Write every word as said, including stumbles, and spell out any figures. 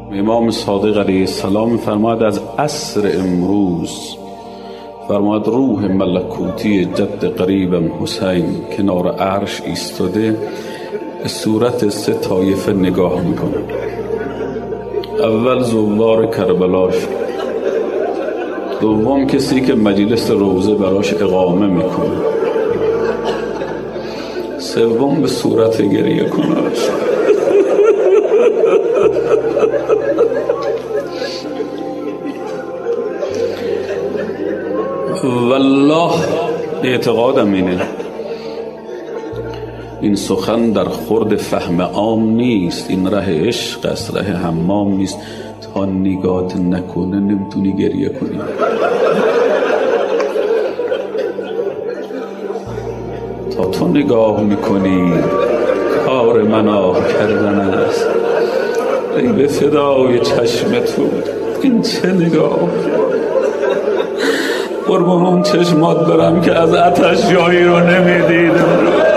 امام صادق علیه السلام فرماد از عصر امروز، فرماد روح ملکوتی جد قریبم حسین کنار عرش ایستاده به صورت سه طایفه نگاه میکنه. اول زوار کربلاش، دوم کسی که مجلس روضه براش اقامه میکنه، سوم به صورت گریه کناش. والله اعتقادم اینه این سخن در خورد فهم عام نیست، این ره عشق است، ره حمام نیست. تا نگات نکنه نمیتونی گریه کنی. تا تو نگاه میکنی کار من آه کردن است. ای به فدای چشم تو این چه نگاه، قربان اون چشمات برم که از آتش جایی رو نمیدیدم.